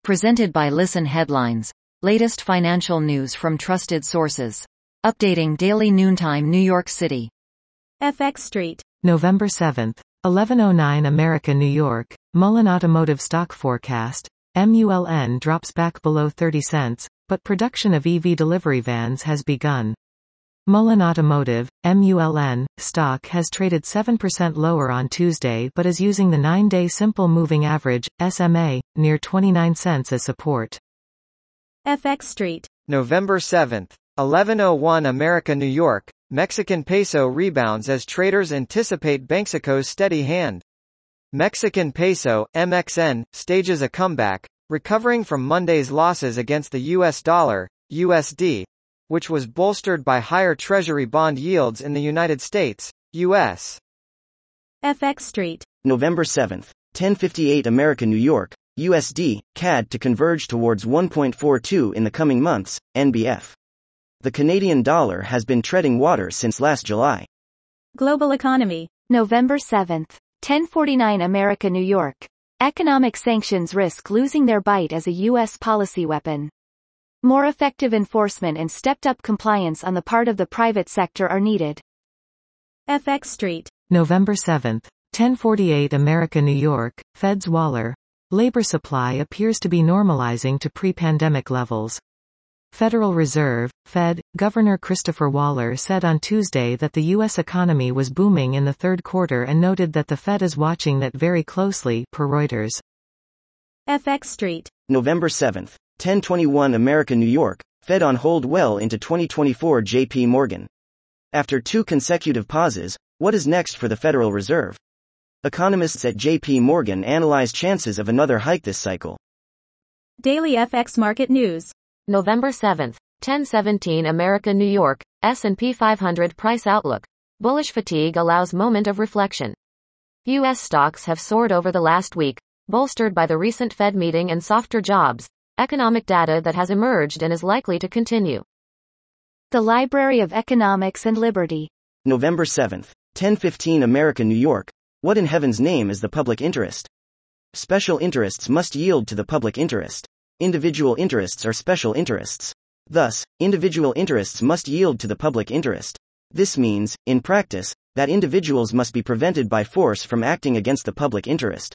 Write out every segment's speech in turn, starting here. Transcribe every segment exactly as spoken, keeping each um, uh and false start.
Presented by Listen Headlines. Latest financial news from trusted sources. Updating daily noontime New York City. F X Street. November seventh, eleven oh nine America New York, Mullen Automotive Stock Forecast, M U L N drops back below thirty cents, but production of E V delivery vans has begun. Mullen Automotive, M U L N, stock has traded seven percent lower on Tuesday but is using the nine-day simple moving average, S M A, near twenty-nine cents as support. F X Street. November seventh, eleven oh one America New York, Mexican peso rebounds as traders anticipate Banxico's steady hand. Mexican peso, M X N, stages a comeback, recovering from Monday's losses against the U S dollar, U S D, which was bolstered by higher Treasury bond yields in the United States, U S F X Street. November seventh, ten fifty-eight America New York, U S D, C A D to converge towards one point four two in the coming months, N B F. The Canadian dollar has been treading water since last July. Global economy. November seventh, ten forty-nine America New York. Economic sanctions risk losing their bite as a U S policy weapon. More effective enforcement and stepped-up compliance on the part of the private sector are needed. F X Street. November seventh, ten forty-eight America New York, Fed's Waller. Labor supply appears to be normalizing to pre-pandemic levels. Federal Reserve, Fed, Governor Christopher Waller said on Tuesday that the U S economy was booming in the third quarter and noted that the Fed is watching that very closely, per Reuters. F X Street. November seventh, ten twenty-one America New York, Fed on hold well into twenty twenty-four J P Morgan. After two consecutive pauses, what is next for the Federal Reserve? Economists at J P Morgan analyze chances of another hike this cycle. Daily F X Market News. November seventh, ten seventeen America New York, S and P five hundred price outlook. Bullish fatigue allows moment of reflection. U S stocks have soared over the last week, bolstered by the recent Fed meeting and softer jobs, economic data that has emerged and is likely to continue. The Library of Economics and Liberty. November seventh, ten fifteen America New York, what in heaven's name is the public interest? Special interests must yield to the public interest. Individual interests are special interests. Thus, individual interests must yield to the public interest. This means, in practice, that individuals must be prevented by force from acting against the public interest.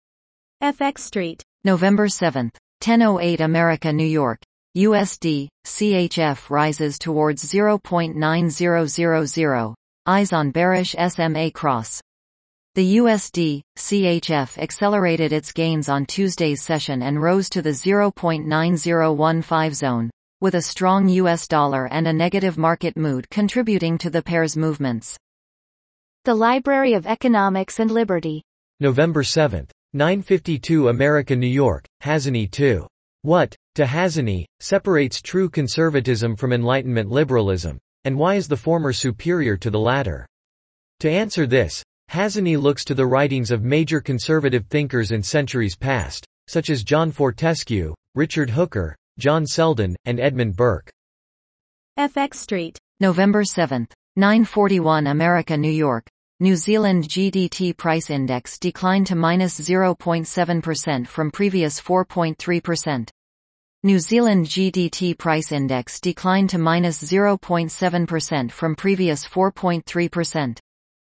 F X Street. November seventh, ten oh eight America New York, U S D, C H F rises towards zero point nine zero zero zero, eyes on bearish S M A cross. The U S D, C H F accelerated its gains on Tuesday's session and rose to the zero point nine zero one five zone, with a strong U S dollar and a negative market mood contributing to the pair's movements. The Library of Economics and Liberty. November seventh, nine fifty-two America New York, Hazany two. What, to Hazany, separates true conservatism from Enlightenment liberalism, and why is the former superior to the latter? To answer this, Hazany looks to the writings of major conservative thinkers in centuries past, such as John Fortescue, Richard Hooker, John Selden, and Edmund Burke. F X Street. November seventh, nine forty-one America New York, New Zealand G D T price index declined to minus zero point seven percent from previous four point three percent. New Zealand G D T price index declined to minus zero point seven percent from previous four point three percent.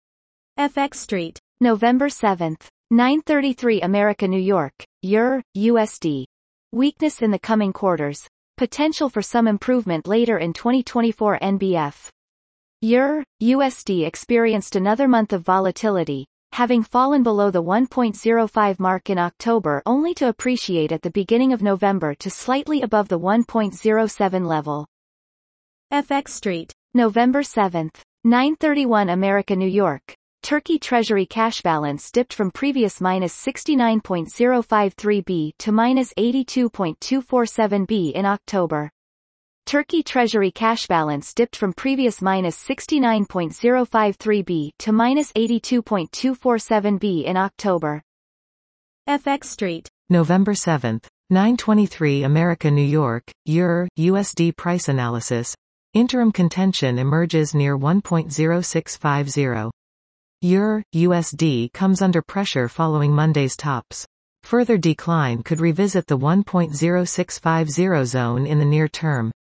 F X Street. November seventh, nine thirty-three America New York, E U R, U S D. Weakness in the coming quarters. Potential for some improvement later in twenty twenty-four N B F. E U R, U S D experienced another month of volatility, having fallen below the one point zero five mark in October only to appreciate at the beginning of November to slightly above the one point zero seven level. F X Street. November seventh, nine thirty-one America New York. Turkey Treasury cash balance dipped from previous minus sixty-nine point zero five three billion to minus eighty-two point two four seven billion in October. Turkey Treasury cash balance dipped from previous minus sixty-nine point zero five three billion to minus eighty-two point two four seven billion in October. F X Street. November seventh, nine twenty-three America New York, E U R, U S D price analysis. Interim contention emerges near one point zero six five zero. E U R, U S D comes under pressure following Monday's tops. Further decline could revisit the one point zero six five zero zone in the near term.